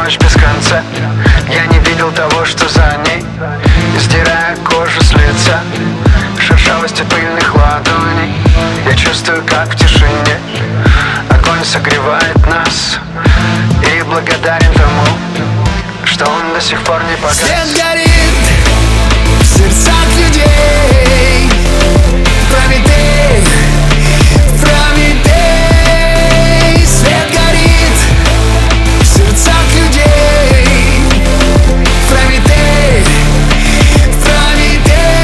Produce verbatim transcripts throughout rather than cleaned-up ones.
ночь без конца. Я не видел того, что за ней, сдирая кожу с лица, шершавостью пыльных ладоней. Я чувствую, как в тишине огонь согревает нас, и благодарен тому, что он до сих пор не погас. Свет горит в сердцах людей. Прометей, Прометей. Свет горит в сердцах людей. Прометей, Прометей.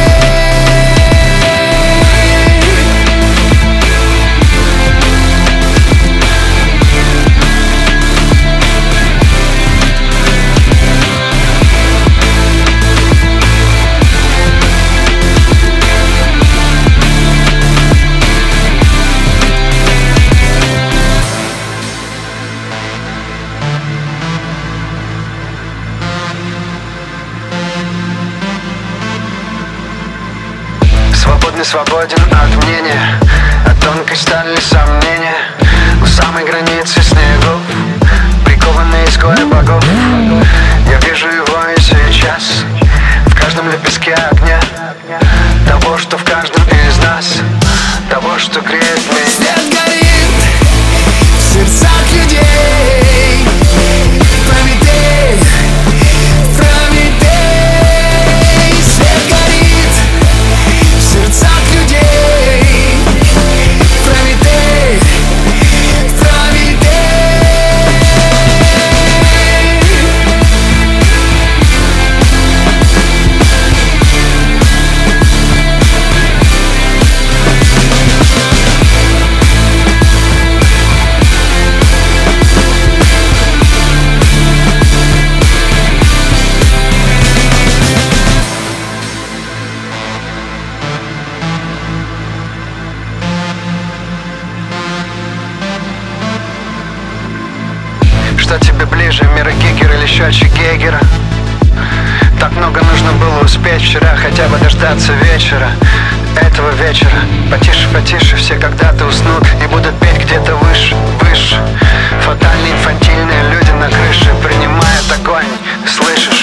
Свободный, свободен от мнения, от тонкой стали сомнения. У самой границы снегов, прикованный изгоя богов. Я вижу его и сейчас, в каждом лепестке огня, того, что в каждом из нас, того, что греет меня. Свет горит в сердцах людей. Прометей, Прометей. Свет горит в сердцах людей. Прометей, Прометей. Что тебе ближе, мира Гигера или счетчик Гейгера? Так много нужно было успеть вчера, хотя бы дождаться вечера. Этого вечера потише, потише, все когда-то уснут и будут петь где-то выше, выше. Фатальные, инфантильные люди на крыше принимают огонь, слышишь?